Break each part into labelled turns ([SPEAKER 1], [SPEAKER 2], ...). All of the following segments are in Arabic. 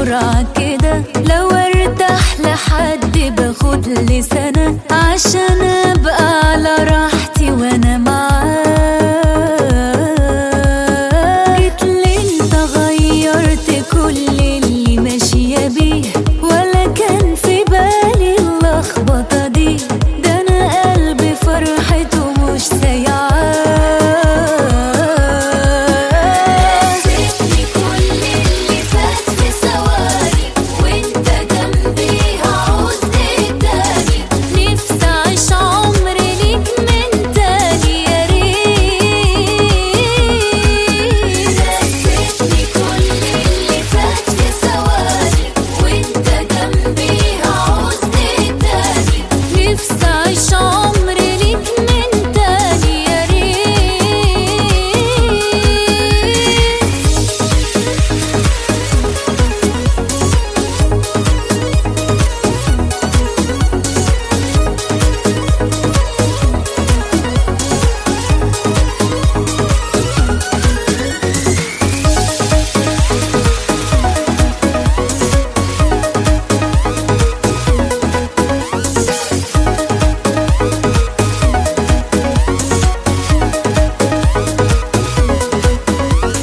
[SPEAKER 1] بسرعة كده، لو ارتاح لحد باخد لي سنة عشان ابقى على راحتي وانا معاه. جيتلي انت غيرت كل اللي ماشية بيه، ولا كان في بالي اللخبطة دي، ده انا قلبي فرحته مش سايعاه.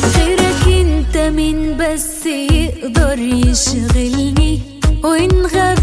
[SPEAKER 1] مين بس يقدر يشغلني وإن غاب